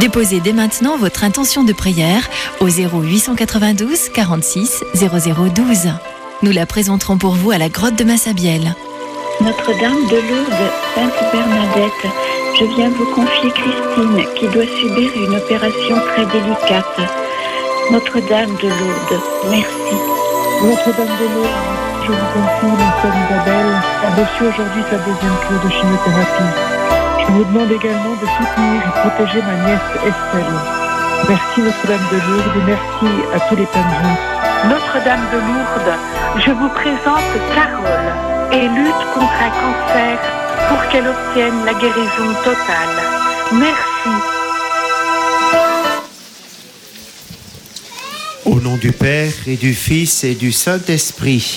Déposez dès maintenant votre intention de prière au 0892 46 0012. Nous la présenterons pour vous à la grotte de Massabielle. Notre-Dame de Lourdes, Sainte Bernadette, je viens vous confier Christine qui doit subir une opération très délicate. Notre-Dame de Lourdes, merci. Notre-Dame de Lourdes, je vous confie ma sœur Isabelle, a reçu aujourd'hui sa deuxième cure de chimiothérapie. Je vous demande également de soutenir et protéger ma nièce Estelle. Merci Notre-Dame de Lourdes et merci à tous les pèlerins. Notre-Dame de Lourdes, je vous présente Carole et lutte contre un cancer pour qu'elle obtienne la guérison totale. Merci. Au nom du Père et du Fils et du Saint-Esprit.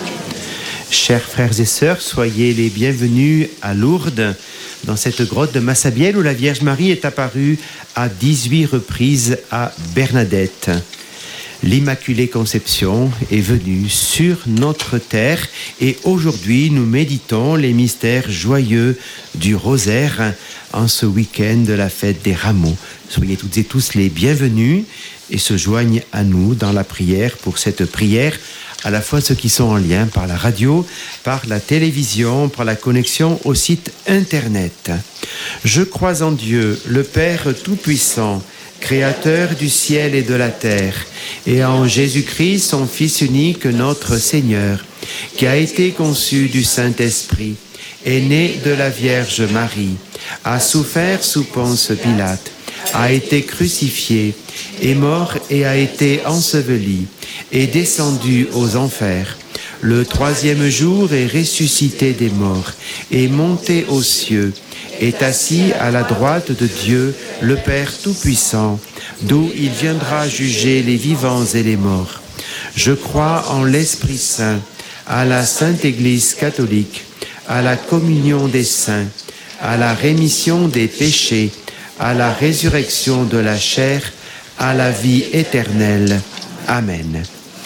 Chers frères et sœurs, soyez les bienvenus à Lourdes, dans cette grotte de Massabielle où la Vierge Marie est apparue à 18 reprises à Bernadette. L'Immaculée Conception est venue sur notre terre et aujourd'hui nous méditons les mystères joyeux du rosaire en ce week-end de la fête des Rameaux. Soyez toutes et tous les bienvenus et se joignent à nous dans la prière pour cette prière, à la fois ceux qui sont en lien par la radio, par la télévision, par la connexion au site internet. Je crois en Dieu, le Père Tout-Puissant, Créateur du ciel et de la terre, et en Jésus-Christ, son Fils unique, notre Seigneur, qui a été conçu du Saint-Esprit, est né de la Vierge Marie, a souffert sous Ponce Pilate, a été crucifié, est mort et a été enseveli, est descendu aux enfers. Le troisième jour est ressuscité des morts, est monté aux cieux, est assis à la droite de Dieu, le Père Tout-Puissant, d'où il viendra juger les vivants et les morts. Je crois en l'Esprit Saint, à la Sainte Église catholique, à la communion des saints, à la rémission des péchés, à la résurrection de la chair, à la vie éternelle. Amen.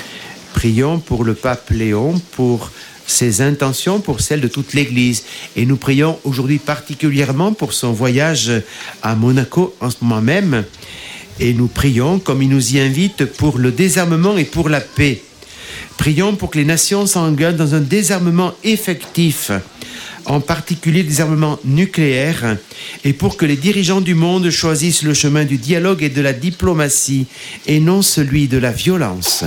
Prions pour le pape Léon, pour ses intentions, pour celles de toute l'Église. Et nous prions aujourd'hui particulièrement pour son voyage à Monaco en ce moment même. Et nous prions, comme il nous y invite, pour le désarmement et pour la paix. Prions pour que les nations s'engagent dans un désarmement effectif, en particulier le désarmement nucléaire, et pour que les dirigeants du monde choisissent le chemin du dialogue et de la diplomatie, et non celui de la violence.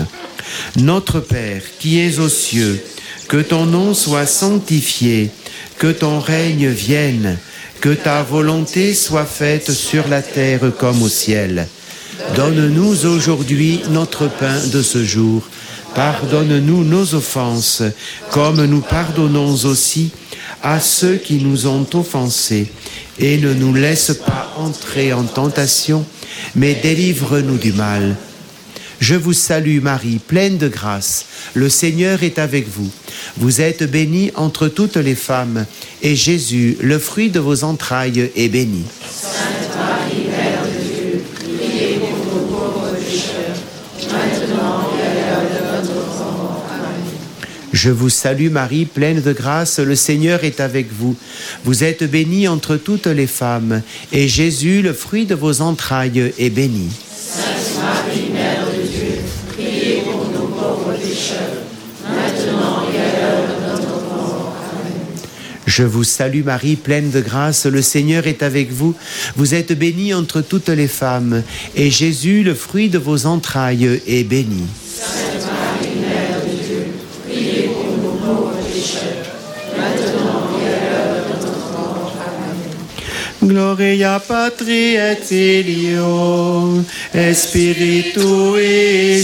Notre Père, qui es aux cieux, que ton nom soit sanctifié, que ton règne vienne, que ta volonté soit faite sur la terre comme au ciel. Donne-nous aujourd'hui notre pain de ce jour. Pardonne-nous nos offenses, comme nous pardonnons aussi à ceux qui nous ont offensés. Et ne nous laisse pas entrer en tentation, mais délivre-nous du mal. Je vous salue Marie, pleine de grâce. Le Seigneur est avec vous. Vous êtes bénie entre toutes les femmes, et Jésus, le fruit de vos entrailles, est béni. Sainte Marie, Mère de Dieu, priez pour nous pauvres pécheurs, maintenant et à l'heure de notre mort. Amen. Je vous salue Marie, pleine de grâce, le Seigneur est avec vous. Vous êtes bénie entre toutes les femmes, et Jésus, le fruit de vos entrailles, est béni. Sainte Marie, Mère de Dieu, priez pour nous pauvres pécheurs, maintenant et à l'heure de notre mort. Amen. Je vous salue Marie, pleine de grâce, le Seigneur est avec vous. Vous êtes bénie entre toutes les femmes, et Jésus, le fruit de vos entrailles, est béni. Sainte Marie, Mère de Dieu, priez pour nous pauvres pécheurs, maintenant et à l'heure de notre mort. Amen. Gloria Patri et Filio, et Spiritui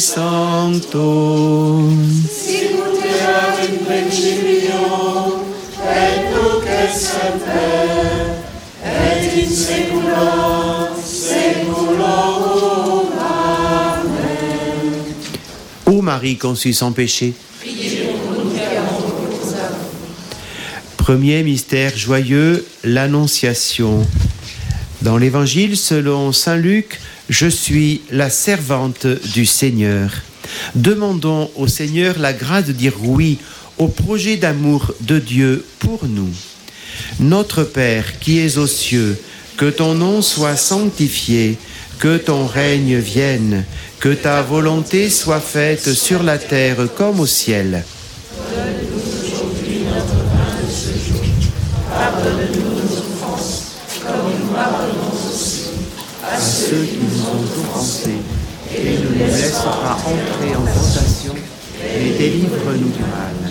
Sancto. Sicut erat in principio, et nunc et semper, et in saecula saeculorum. Amen. Ô Marie conçue sans péché. Premier mystère joyeux, l'Annonciation. Dans l'Évangile selon saint Luc, je suis la servante du Seigneur. Demandons au Seigneur la grâce de dire oui au projet d'amour de Dieu pour nous. Notre Père qui es aux cieux, que ton nom soit sanctifié, que ton règne vienne, que ta volonté soit faite sur la terre comme au ciel. Donne-nous aujourd'hui notre pain de ce jour. Pardonne-nous nos offenses, comme nous pardonnons aussi à ceux qui nous ont offensés. Et ne nous laisse pas entrer en tentation, mais délivre-nous du mal.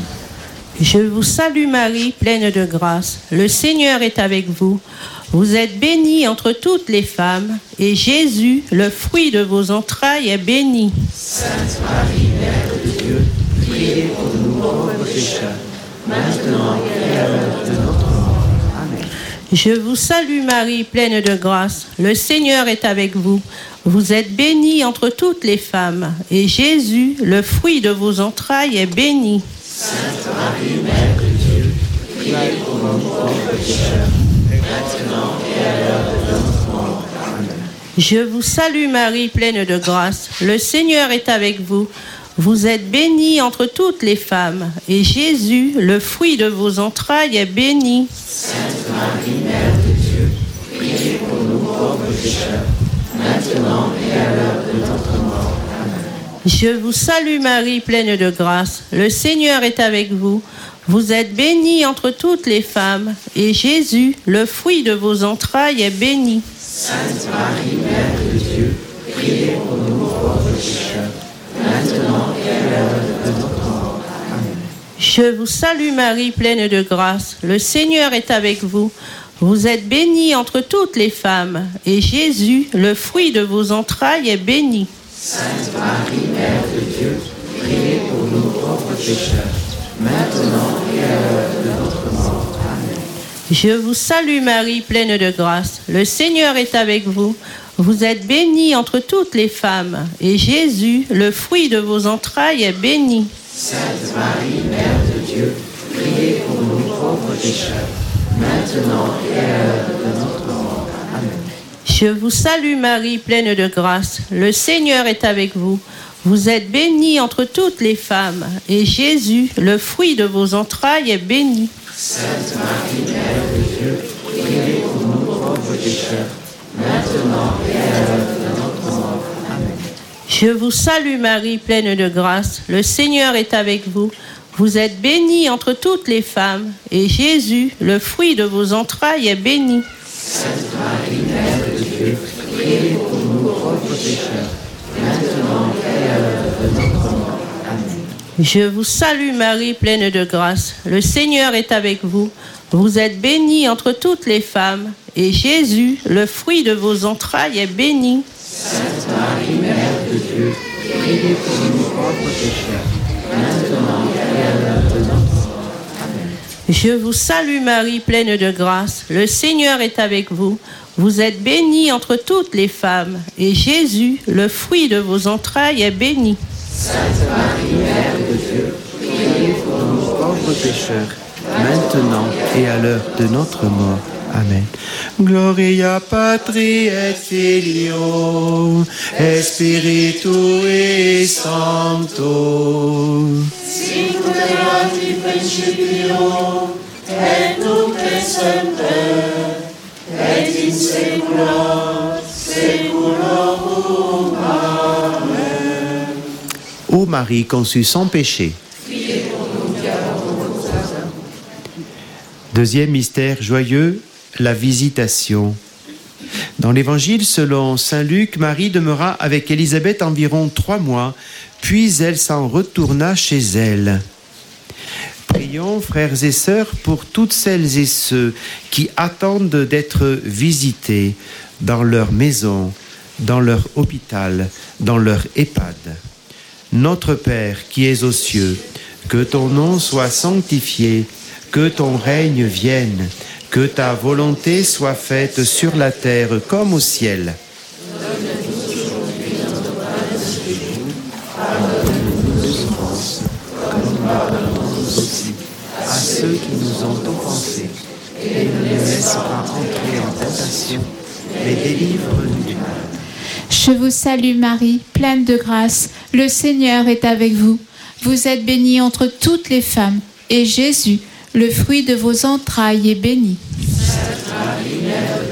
Je vous salue Marie, pleine de grâce. Le Seigneur est avec vous. Vous êtes bénie entre toutes les femmes, et Jésus, le fruit de vos entrailles, est béni. Sainte Marie, Mère de Dieu, priez pour nous pauvres pécheurs, maintenant et à l'heure de notre mort. Amen. Je vous salue Marie, pleine de grâce. Le Seigneur est avec vous. Vous êtes bénie entre toutes les femmes, et Jésus, le fruit de vos entrailles, est béni. Sainte Marie, Mère de Dieu, priez pour nous pauvres pécheurs, maintenant et à l'heure de notre mort. Amen. Je vous salue Marie, pleine de grâce. Le Seigneur est avec vous. Vous êtes bénie entre toutes les femmes, et Jésus, le fruit de vos entrailles, est béni. Sainte Marie, Mère de Dieu, priez pour nous pauvres pécheurs, maintenant et à l'heure de notre mort. Amen. Je vous salue Marie, pleine de grâce. Le Seigneur est avec vous. Vous êtes bénie entre toutes les femmes, et Jésus, le fruit de vos entrailles, est béni. Sainte Marie, Mère de Dieu, priez pour nous pauvres pécheurs, maintenant et à l'heure de notre mort. Amen. Je vous salue Marie, pleine de grâce. Le Seigneur est avec vous. Vous êtes bénie entre toutes les femmes, et Jésus, le fruit de vos entrailles, est béni. Sainte Marie, Mère de Dieu, priez pour nous pauvres pécheurs, maintenant et à l'heure de notre mort. Amen. Je vous salue Marie, pleine de grâce. Le Seigneur est avec vous. Vous êtes bénie entre toutes les femmes, et Jésus, le fruit de vos entrailles, est béni. Sainte Marie, Mère de Dieu, priez pour nous pauvres pécheurs, maintenant et à l'heure de notre mort. Amen. Je vous salue Marie, pleine de grâce. Le Seigneur est avec vous. Vous êtes bénie entre toutes les femmes, et Jésus, le fruit de vos entrailles, est béni. Sainte Marie, Mère de Dieu, priez pour nous pauvres pécheurs, maintenant et à l'heure de notre mort. Amen. Je vous salue Marie, pleine de grâce. Le Seigneur est avec vous. Vous êtes bénie entre toutes les femmes, et Jésus, le fruit de vos entrailles, est béni. Sainte Marie, Mère de Dieu, priez pour nous pauvres pécheurs, maintenant et à l'heure de notre mort. Amen. Je vous salue Marie, pleine de grâce. Le Seigneur est avec vous. Vous êtes bénie entre toutes les femmes, et Jésus, le fruit de vos entrailles, est béni. Sainte Marie, Mère de Dieu, priez pour nous pauvres pécheurs, maintenant et à l'heure de notre mort. Amen. Je vous salue Marie, pleine de grâce. Le Seigneur est avec vous. Vous êtes bénie entre toutes les femmes, et Jésus, le fruit de vos entrailles, est béni. Sainte Marie, Mère de Dieu, priez pour nous pauvres pécheurs, maintenant Et à l'heure de notre mort. Amen. Gloria Patri et Filio et Spiritui Sancto. Sicut in principio, et nunc et semper, et in saecula saeculorum. Amen. Ô Marie conçue sans péché. Priez pour nous qui avons beaucoup besoin. Deuxième mystère joyeux, la visitation. Dans l'évangile selon saint Luc, Marie demeura avec Élisabeth environ 3 mois, puis elle s'en retourna chez elle. Prions, frères et sœurs, pour toutes celles et ceux qui attendent d'être visités dans leur maison, dans leur hôpital, dans leur EHPAD. Notre Père qui es aux cieux, que ton nom soit sanctifié, que ton règne vienne, que ta volonté soit faite sur la terre comme au ciel. Donne-nous aujourd'hui notre pain de ce jour. Pardonne-nous nos offenses, comme nous pardonnons aussi à ceux qui nous ont offensés. Et ne les laisse pas entrer en tentation, mais délivre-nous du mal. Je vous salue Marie, pleine de grâce. Le Seigneur est avec vous. Vous êtes bénie entre toutes les femmes, et Jésus, le fruit de vos entrailles, est béni. Sainte Marie, Mère de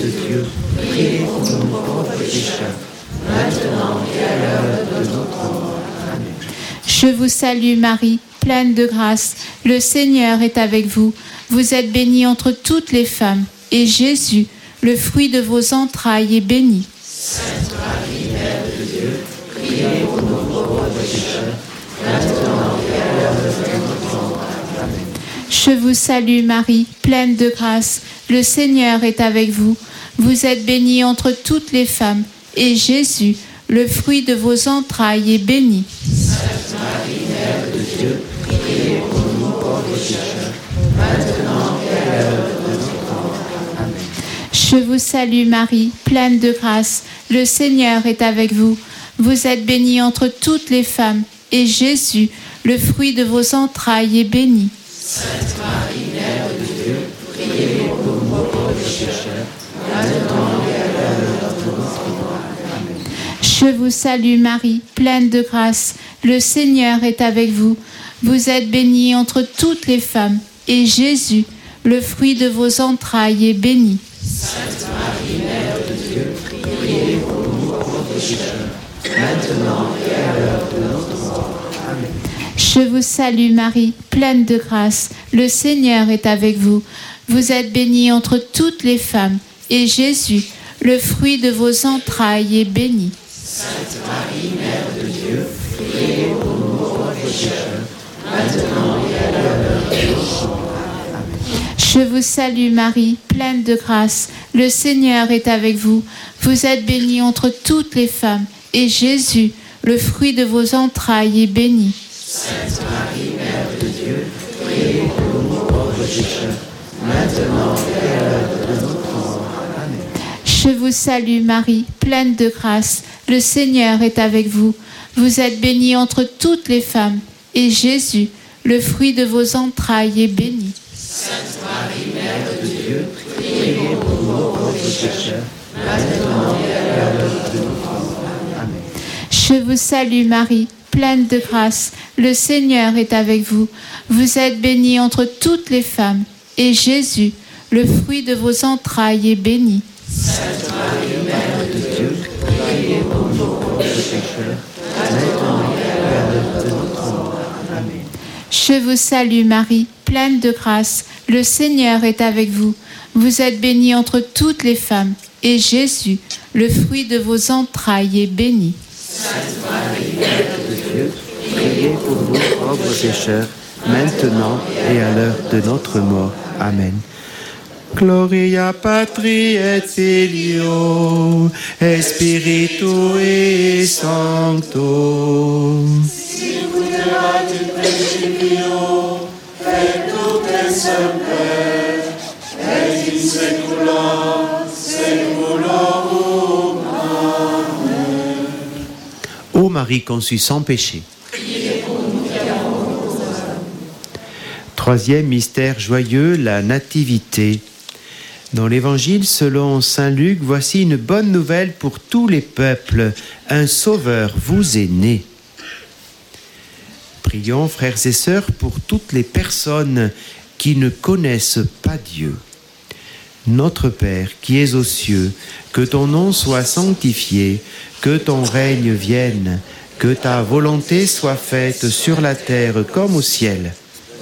de Dieu, priez pour nous pauvres pécheurs, maintenant et à l'heure de notre mort. Amen. Je vous salue Marie, pleine de grâce, le Seigneur est avec vous. Vous êtes bénie entre toutes les femmes, et Jésus, le fruit de vos entrailles, est béni. Sainte Marie, Mère de Dieu, priez pour nous pauvres pécheurs, maintenant et à l'heure de notre mort. Amen. Je vous salue Marie, pleine de grâce, le Seigneur est avec vous. Vous êtes bénie entre toutes les femmes, et Jésus, le fruit de vos entrailles, est béni. Sainte Marie, Mère de Dieu, priez pour nous pauvres pécheurs, maintenant et à l'heure de notre mort. Amen. Je vous salue Marie, pleine de grâce, le Seigneur est avec vous. Vous êtes bénie entre toutes les femmes, et Jésus, le fruit de vos entrailles, est béni. Sainte Marie, Mère de Dieu, priez pour nous pauvres pécheurs, maintenant et à l'heure de notre mort. Amen. Je vous salue Marie, pleine de grâce, le Seigneur est avec vous. Vous êtes bénie entre toutes les femmes, et Jésus, le fruit de vos entrailles, est béni. Sainte Marie, Mère de Dieu, priez pour nous pauvres pécheurs, maintenant et à l'heure de notre mort. Amen. Je vous salue Marie, pleine de grâce, le Seigneur est avec vous. Vous êtes bénie entre toutes les femmes, et Jésus, le fruit de vos entrailles, est béni. Sainte Marie, Mère de Dieu, priez pour nous pauvres pécheurs, maintenant et à l'heure de notre mort. Amen. Je vous salue Marie, pleine de grâce, le Seigneur est avec vous. Vous êtes bénie entre toutes les femmes, et Jésus, le fruit de vos entrailles, est béni. Sainte Marie, Mère de Dieu, priez pour nous pauvres pécheurs, maintenant et à l'heure de notre mort. Amen. Je vous salue Marie, pleine de grâce, le Seigneur est avec vous. Vous êtes bénie entre toutes les femmes, et Jésus, le fruit de vos entrailles, est béni. Sainte Marie, Mère de Dieu, priez pour nous pauvres pécheurs, maintenant et à l'heure de notre mort. Amen. Je vous salue Marie, pleine de grâce, le Seigneur est avec vous. Vous êtes bénie entre toutes les femmes, et Jésus, le fruit de vos entrailles, est béni. Sainte Marie, Mère de Dieu, priez pour nous pauvres pécheurs, maintenant et à l'heure de notre mort. Amen. Je vous salue Marie, pleine de grâce, le Seigneur est avec vous. Vous êtes bénie entre toutes les femmes, et Jésus, le fruit de vos entrailles, est béni. Sainte Marie, Mère de Dieu, Priez pour nous pauvres pécheurs, maintenant et à l'heure de notre mort. Amen. Gloria Patri et Filio et Spiritui Sancto. Sicuterat in principio, et nunc et semper, et in saecula saeculorum. Amen. Ô Marie conçue sans péché. Troisième mystère joyeux, la nativité. Dans l'Évangile selon saint Luc, voici une bonne nouvelle pour tous les peuples. Un sauveur vous est né. Prions, frères et sœurs, pour toutes les personnes qui ne connaissent pas Dieu. Notre Père qui es aux cieux, que ton nom soit sanctifié, que ton règne vienne, que ta volonté soit faite sur la terre comme au ciel.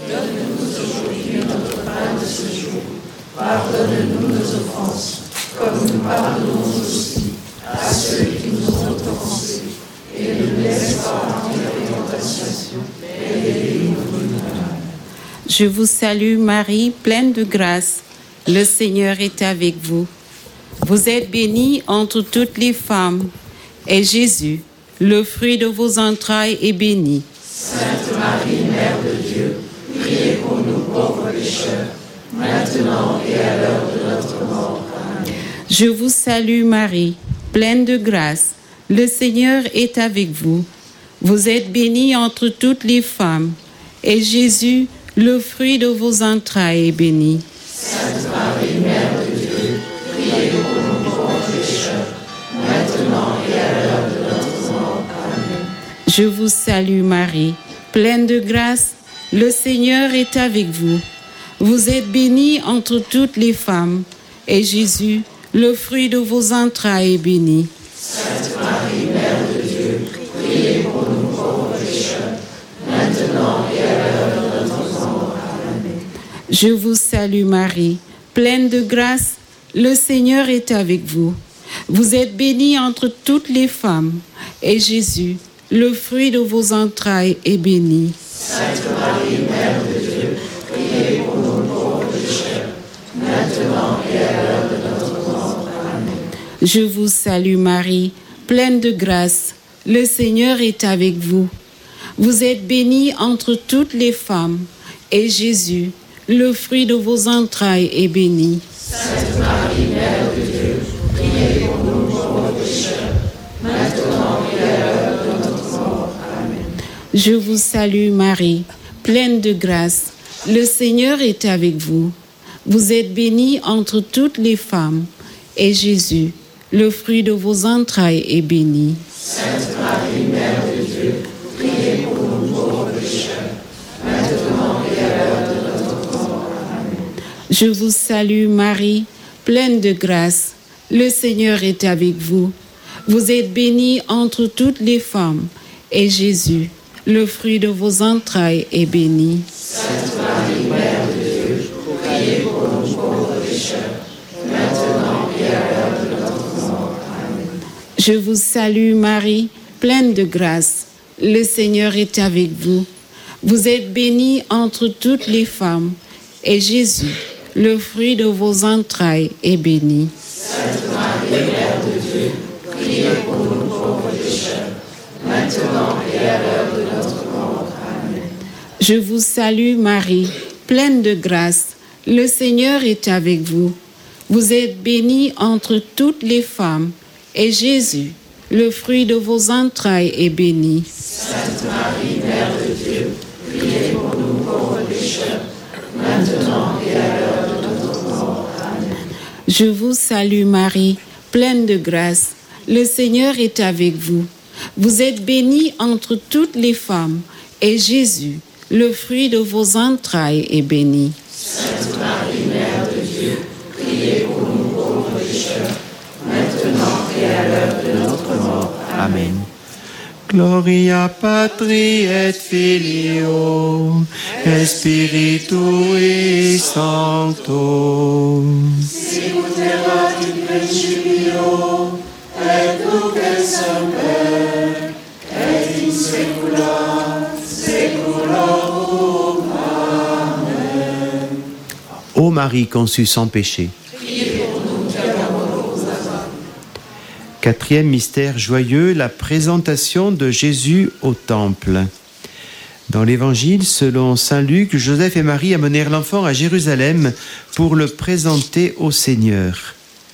Pardonne-nous nos offenses, comme nous pardonnons aussi à ceux qui nous ont offensés. Et ne nous laisse pas entrer en tentation, mais délivre-nous du mal. Je vous salue Marie, pleine de grâce. Le Seigneur est avec vous. Vous êtes bénie entre toutes les femmes, et Jésus, le fruit de vos entrailles, est béni. Sainte Marie, Mère de Dieu, priez pour nous pauvres pécheurs, maintenant et à l'heure de notre mort. Amen. Je vous salue Marie, pleine de grâce. Le Seigneur est avec vous. Vous êtes bénie entre toutes les femmes, et Jésus, le fruit de vos entrailles, est béni. Sainte Marie, Mère de Dieu, priez pour nous pauvres pécheurs, maintenant et à l'heure de notre mort. Amen. Je vous salue Marie, pleine de grâce. Le Seigneur est avec vous. Vous êtes bénie entre toutes les femmes, et Jésus, le fruit de vos entrailles est béni. Sainte Marie, Mère de Dieu, priez pour nous pauvres pécheurs, maintenant et à l'heure de notre mort. Amen. Je vous salue Marie, pleine de grâce, le Seigneur est avec vous. Vous êtes bénie entre toutes les femmes, et Jésus, le fruit de vos entrailles, est béni. Sainte Marie, Mère de Dieu, priez pour nous pauvres pécheurs, maintenant et à l'heure de notre mort. Amen. Je vous salue Marie, pleine de grâce, le Seigneur est avec vous. Vous êtes bénie entre toutes les femmes, et Jésus, le fruit de vos entrailles, est béni. Sainte Marie, Mère de Dieu, priez pour nous pauvres pécheurs, maintenant et à l'heure de notre mort. Amen. Je vous salue Marie, pleine de grâce, le Seigneur est avec vous. Vous êtes bénie entre toutes les femmes, et Jésus, le fruit de vos entrailles, est béni. Sainte Marie, Mère de Dieu, priez pour nous pauvres pécheurs, maintenant et à l'heure de notre mort. Amen. Je vous salue Marie, pleine de grâce, le Seigneur est avec vous. Vous êtes bénie entre toutes les femmes, et Jésus, le fruit de vos entrailles, est béni. Sainte Marie, Mère de Dieu, priez pour nous pauvres pécheurs, maintenant et à l'heure de notre mort. Amen. Je vous salue Marie, pleine de grâce, le Seigneur est avec vous. Vous êtes bénie entre toutes les femmes, et Jésus, le fruit de vos entrailles, est béni. Sainte Marie, Mère de Dieu, priez pour nous pauvres pécheurs, maintenant et à l'heure de notre mort. Amen. Je vous salue Marie, pleine de grâce, le Seigneur est avec vous. Vous êtes bénie entre toutes les femmes, et Jésus, le fruit de vos entrailles, est béni. Sainte Marie, Mère de Dieu, priez pour nous pauvres pécheurs, maintenant et à l'heure de notre mort. Amen. Je vous salue Marie, pleine de grâce, le Seigneur est avec vous. Vous êtes bénie entre toutes les femmes, et Jésus, le fruit de vos entrailles, est béni. Sainte Marie, Mère de Dieu, priez pour nous pauvres pécheurs, maintenant et à l'heure de notre mort. Amen. Gloria Patri et Filio et Spiritui Sancto. Sicut erat in principio, et nunc et semper, et in saecula saeculorum. Amen. Ô Marie conçue sans péché. Quatrième mystère joyeux, la présentation de Jésus au temple. Dans l'Évangile, selon saint Luc, Joseph et Marie amenèrent l'enfant à Jérusalem pour le présenter au Seigneur.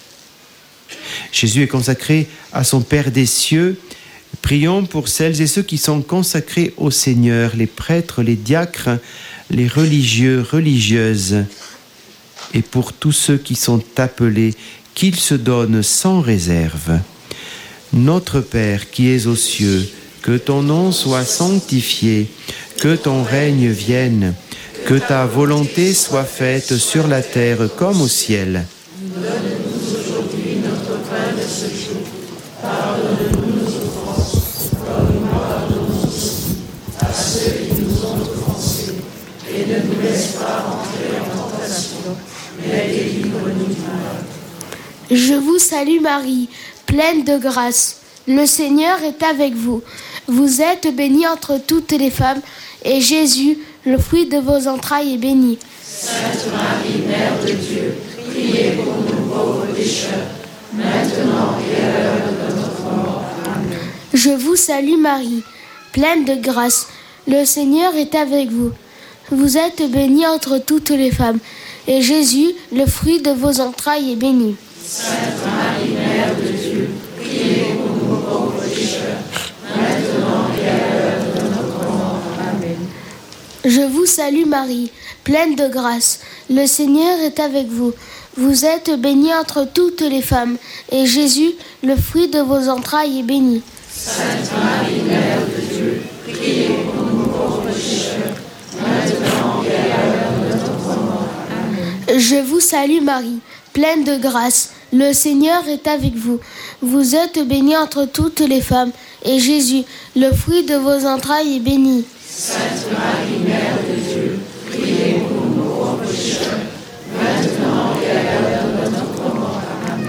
Jésus est consacré à son Père des cieux. Prions pour celles et ceux qui sont consacrés au Seigneur, les prêtres, les diacres, les religieux, religieuses, et pour tous ceux qui sont appelés, qu'ils se donnent sans réserve. Notre Père qui es aux cieux, que ton nom soit sanctifié, que ton règne vienne, que ta volonté soit faite sur la terre comme au ciel. Donne-nous aujourd'hui notre pain de ce jour. Pardonne-nous nos offenses, comme nous pardonnons aussi à ceux qui nous ont offensés. Et ne nous laisse pas entrer en tentation, mais délivre-nous du mal. Je vous salue Marie, pleine de grâce. Le Seigneur est avec vous. Vous êtes bénie entre toutes les femmes, et Jésus, le fruit de vos entrailles, est béni. Sainte Marie, Mère de Dieu, priez pour nous pauvres pécheurs, maintenant et à l'heure de notre mort. Amen. Je vous salue Marie, pleine de grâce. Le Seigneur est avec vous. Vous êtes bénie entre toutes les femmes, et Jésus, le fruit de vos entrailles, est béni. Sainte Marie, Mère de Dieu, priez pour nous pauvres pécheurs, maintenant et à l'heure de notre mort. Amen. Je vous salue Marie, pleine de grâce. Le Seigneur est avec vous. Vous êtes bénie entre toutes les femmes, et Jésus, le fruit de vos entrailles, est béni. Sainte Marie, Mère de Dieu, priez pour nous pauvres pécheurs, maintenant et à l'heure de notre mort. Amen. Je vous salue Marie, pleine de grâce. Le Seigneur est avec vous. Vous êtes bénie entre toutes les femmes, et Jésus, le fruit de vos entrailles, est béni. Sainte Marie, Mère de Dieu, priez pour nous pauvres pécheurs, maintenant et à l'heure de notre mort. Amen.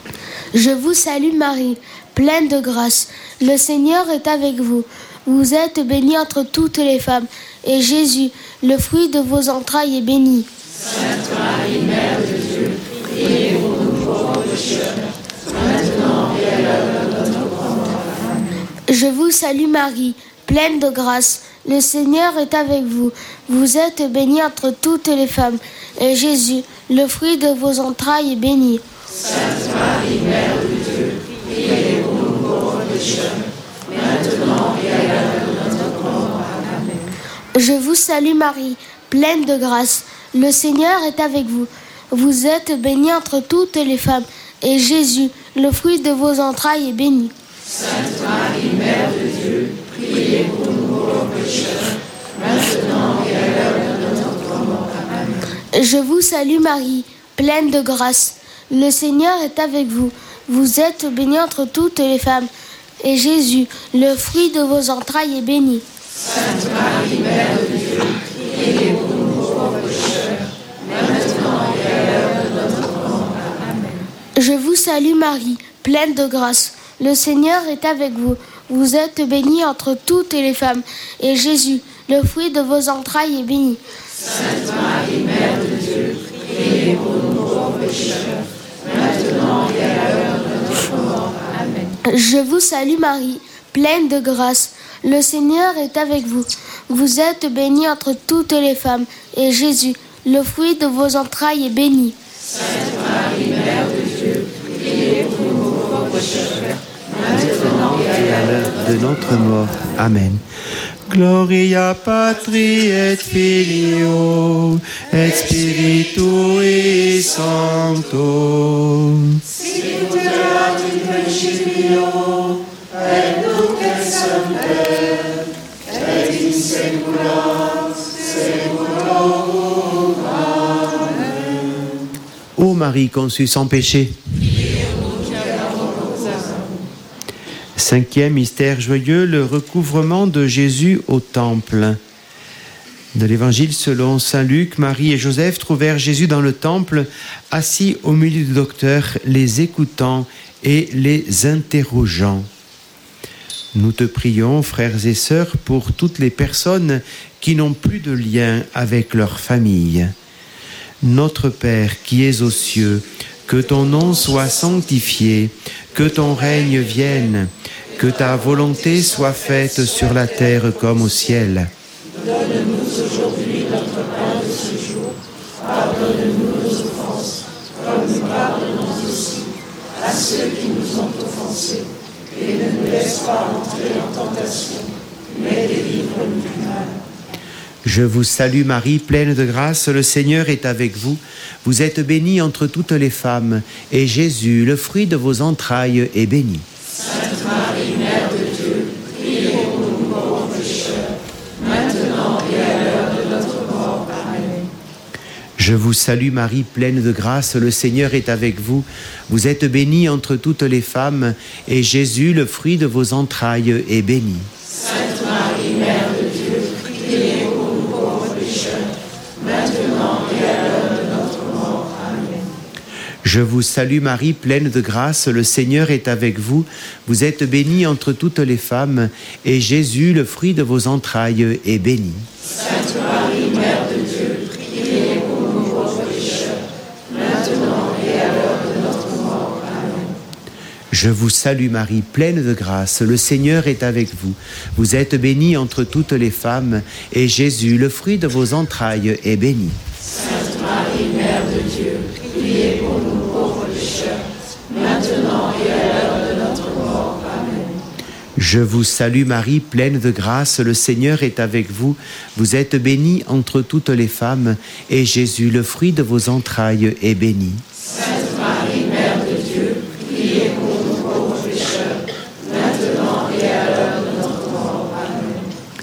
Je vous salue Marie, pleine de grâce. Le Seigneur est avec vous. Vous êtes bénie entre toutes les femmes, et Jésus, le fruit de vos entrailles, est béni. Sainte Marie, Mère de Dieu, priez pour nous pauvres pécheurs, maintenant et à l'heure de notre mort. Amen. Je vous salue Marie, pleine de grâce. Le Seigneur est avec vous. Vous êtes bénie entre toutes les femmes, et Jésus, le fruit de vos entrailles, est béni. Sainte Marie, Mère de Dieu, priez pour nous pauvres pécheurs, maintenant et à l'heure de notre mort. Amen. Je vous salue Marie, pleine de grâce. Le Seigneur est avec vous. Vous êtes bénie entre toutes les femmes, et Jésus, le fruit de vos entrailles, est béni. Sainte Marie, Mère de Dieu, priez pour nous pauvres pécheurs, maintenant et à l'heure de notre mort. Amen. Je vous salue Marie, pleine de grâce. Le Seigneur est avec vous. Vous êtes bénie entre toutes les femmes, et Jésus, le fruit de vos entrailles, est béni. Sainte Marie, Mère de Dieu, priez pour nous pauvres pécheurs, maintenant et à l'heure de notre mort. Amen. Je vous salue Marie, pleine de grâce. Le Seigneur est avec vous. Vous êtes bénie entre toutes les femmes, et Jésus, le fruit de vos entrailles, est béni. Sainte Marie, Mère de Dieu, priez pour nous pauvres pécheurs, maintenant et à l'heure de notre mort. Amen. Je vous salue Marie, pleine de grâce. Le Seigneur est avec vous. Vous êtes bénie entre toutes les femmes, et Jésus, le fruit de vos entrailles, est béni. Sainte Marie, Mère de Dieu, priez pour nous pauvres pécheurs, maintenant et à l'heure de notre mort. Amen. Gloria Patri et Filio et Spiritui Sancto. Sicut erat in principio, et nunc et semper, et in saecula saeculorum. Amen. Ô Marie conçue sans péché. Cinquième mystère joyeux, le recouvrement de Jésus au temple. De l'Évangile selon saint Luc, Marie et Joseph trouvèrent Jésus dans le temple, assis au milieu des docteurs, les écoutant et les interrogeant. Nous te prions, frères et sœurs, pour toutes les personnes qui n'ont plus de lien avec leur famille. Notre Père qui es aux cieux, que ton nom soit sanctifié, que ton règne vienne, que ta volonté soit faite sur la terre comme au ciel. Donne-nous aujourd'hui notre pain de ce jour. Pardonne-nous nos offenses, comme nous pardonnons aussi à ceux qui nous ont offensés. Et ne nous laisse pas entrer en tentation, mais délivre-nous du mal. Je vous salue Marie, pleine de grâce, le Seigneur est avec vous. Vous êtes bénie entre toutes les femmes, et Jésus, le fruit de vos entrailles, est béni. Sainte Marie, Mère de Dieu, priez pour nous pauvres pécheurs, maintenant et à l'heure de notre mort. Amen. Je vous salue Marie, pleine de grâce, le Seigneur est avec vous. Vous êtes bénie entre toutes les femmes, et Jésus, le fruit de vos entrailles, est béni. Sainte Marie, Mère de Dieu, priez pour nous pauvres pécheurs, maintenant et à l'heure de notre mort. Amen. Je vous salue Marie, pleine de grâce, le Seigneur est avec vous. Vous êtes bénie entre toutes les femmes, et Jésus, le fruit de vos entrailles, est béni. Sainte Marie, Mère de Dieu, priez pour nous pauvres pécheurs, maintenant et à l'heure de notre mort. Amen. Je vous salue Marie, pleine de grâce, le Seigneur est avec vous. Vous êtes bénie entre toutes les femmes, et Jésus, le fruit de vos entrailles, est béni. Sainte Marie, Mère de Dieu, priez pour nous pauvres pécheurs, maintenant et à l'heure de notre mort. Amen. Je vous salue Marie, pleine de grâce, le Seigneur est avec vous. Vous êtes bénie entre toutes les femmes, et Jésus, le fruit de vos entrailles, est béni. Sainte Marie, Mère de Dieu, priez pour nous pauvres pécheurs, maintenant et à l'heure de notre mort. Amen.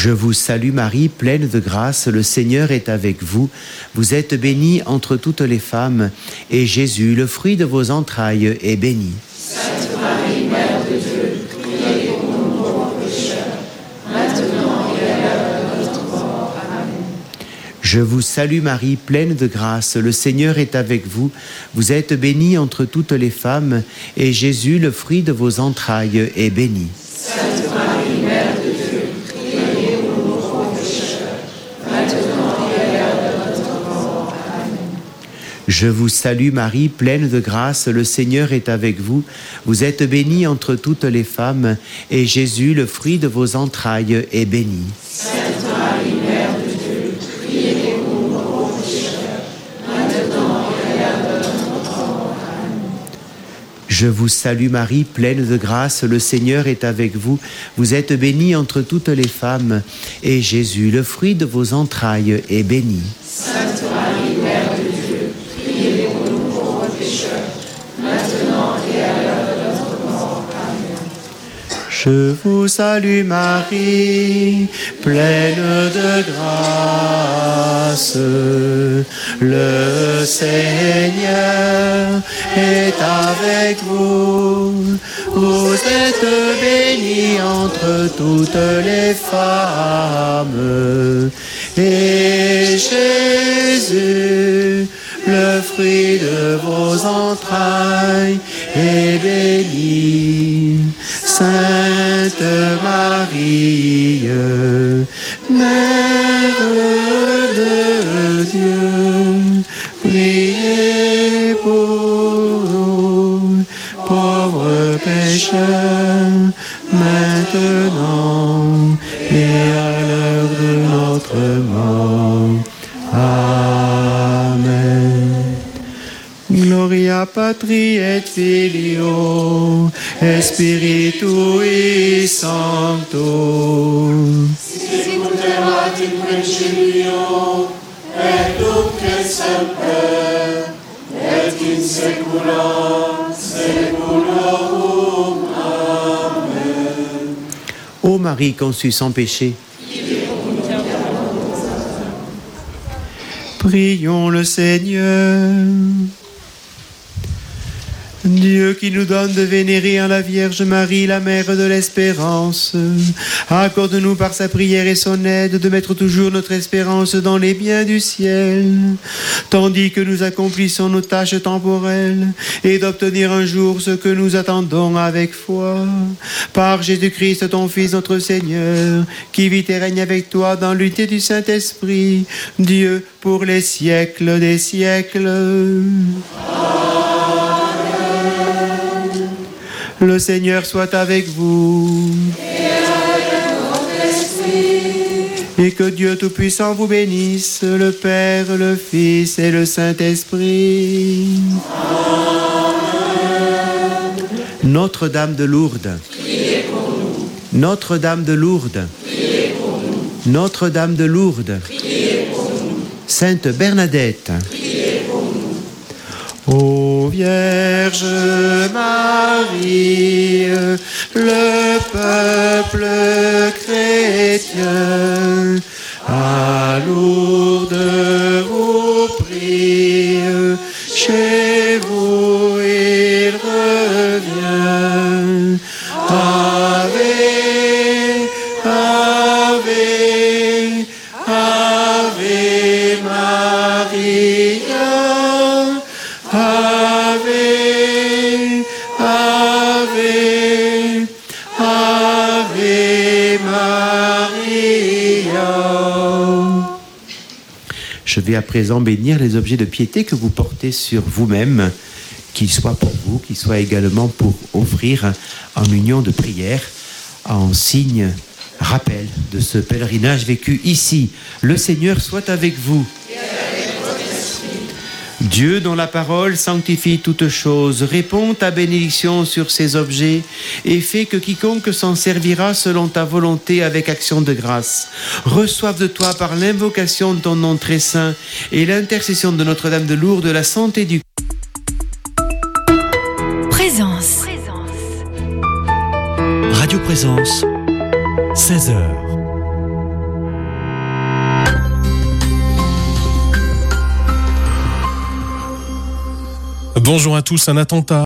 Je vous salue Marie, pleine de grâce, le Seigneur est avec vous. Vous êtes bénie entre toutes les femmes, et Jésus, le fruit de vos entrailles, est béni. Sainte Marie, Mère de Dieu, priez pour nous pauvres pécheurs, maintenant et à l'heure de notre mort. Amen. Je vous salue Marie, pleine de grâce, le Seigneur est avec vous. Vous êtes bénie entre toutes les femmes, et Jésus, le fruit de vos entrailles, est béni. Sainte Marie, Mère de Dieu, priez pour nous pauvres pécheurs, maintenant et à l'heure de notre mort. Amen. Je vous salue Marie, pleine de grâce, le Seigneur est avec vous. Vous êtes bénie entre toutes les femmes, et Jésus, le fruit de vos entrailles, est béni. Sainte Marie, Mère de Dieu, priez pour nous pauvres pécheurs, maintenant et à l'heure de notre mort. Amen. Je vous salue Marie, pleine de grâce, le Seigneur est avec vous. Vous êtes bénie entre toutes les femmes, et Jésus, le fruit de vos entrailles, est béni. Sainte Marie, Mère de Dieu, priez pour nous pauvres pécheurs, maintenant et à l'heure de notre mort. Amen. Je vous salue Marie, pleine de grâce. Le Seigneur est avec vous. Vous êtes bénie entre toutes les femmes. Et Jésus, le fruit de vos entrailles, est béni. Sainte Marie, Mère de Dieu, priez pour nous, pauvres pécheurs, maintenant et à l'heure de notre mort. Amen. Gloria Patri et Filio et Spiritui Sancto. Sicut erat in principio, et nunc et semper, et in saecula saeculorum. Amen. Ô Marie conçue sans péché, prions le Seigneur. Dieu qui nous donne de vénérer en la Vierge Marie, la Mère de l'Espérance, accorde-nous par sa prière et son aide de mettre toujours notre espérance dans les biens du ciel, tandis que nous accomplissons nos tâches temporelles, et d'obtenir un jour ce que nous attendons avec foi. Par Jésus-Christ, ton Fils, notre Seigneur, qui vit et règne avec toi dans l'unité du Saint-Esprit, Dieu, pour les siècles des siècles. Le Seigneur soit avec vous. Et avec votre esprit. Et que Dieu Tout-Puissant vous bénisse, le Père, le Fils et le Saint-Esprit. Amen. Notre-Dame de Lourdes. Priez pour nous. Notre-Dame de Lourdes. Priez pour nous. Notre-Dame de Lourdes. Priez pour nous. Sainte Bernadette. Priez pour nous. Ô Vierge Marie, le peuple chrétien, à Lourdes vous prie, chez vous il revient. Ave, Ave, Ave Maria. Ave, Ave, Ave Maria. Je vais à présent bénir les objets de piété que vous portez sur vous-même, qu'ils soient pour vous, qu'ils soient également pour offrir en union de prière, en signe rappel de ce pèlerinage vécu ici. Le Seigneur soit avec vous. Dieu, dont la parole sanctifie toutes choses, répond ta bénédiction sur ces objets et fait que quiconque s'en servira selon ta volonté avec action de grâce reçoive de toi par l'invocation de ton nom très saint et l'intercession de Notre-Dame de Lourdes la santé du Présence. Radio Présence, 16h. Bonjour à tous, un attentat